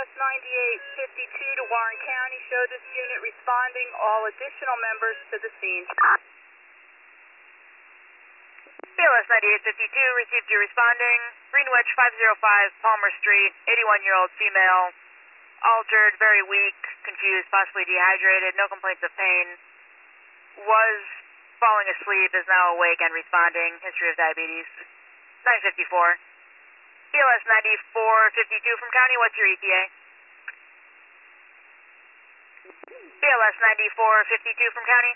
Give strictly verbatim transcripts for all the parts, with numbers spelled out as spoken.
S ninety-eight fifty-two to Warren County. Show this unit responding. All additional members to the scene. B L S ninety-eight fifty-two, received you responding. Greenwich five oh five Palmer Street, eighty-one-year-old female. Altered, very weak, confused, possibly dehydrated, no complaints of pain. Was falling asleep, is now awake and responding. History of diabetes. nine fifty-four. B L S ninety-four fifty-two from county, what's your E T A? B L S ninety-four fifty-two from county.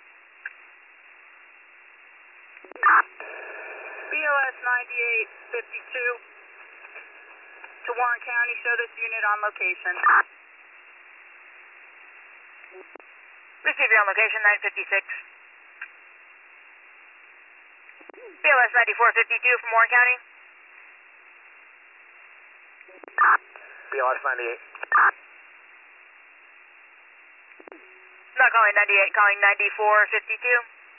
B L S ninety-eight fifty-two to Warren County. Show this unit on location. Receive you on location, nine fifty-six. B L S ninety-four fifty-two from Warren County. B L S ninety-eight. Not calling ninety-eight, calling ninety-four fifty-two.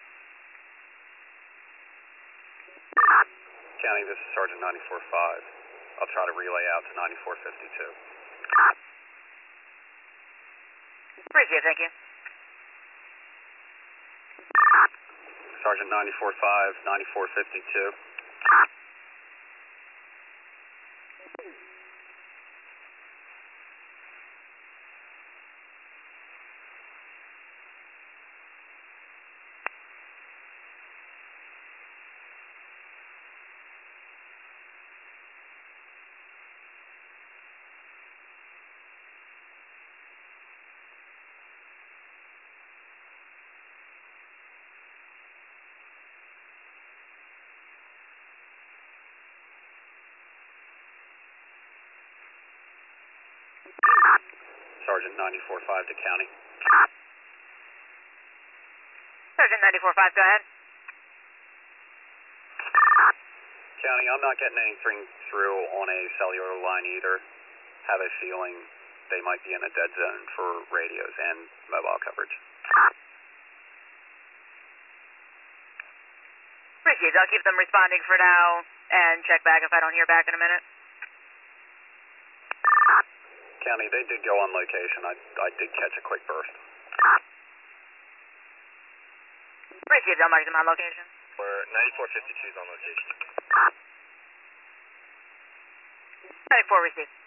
County, this is Sergeant ninety-four five. I'll try to relay out to ninety-four fifty-two. Appreciate it, thank you. Sergeant ninety-four five, ninety-four fifty-two. Sergeant ninety-four five to county. Sergeant ninety-four five, go ahead. County, I'm not getting anything through on a cellular line either. Have a feeling they might be in a dead zone for radios and mobile coverage. Appreciate it. I'll keep them responding for now and check back if I don't hear back in a minute. County, they did go on location. I, I did catch a quick burst. Appreciate it. I'll mark them on location. We're ninety-four fifty-two's on location. ninety-four received.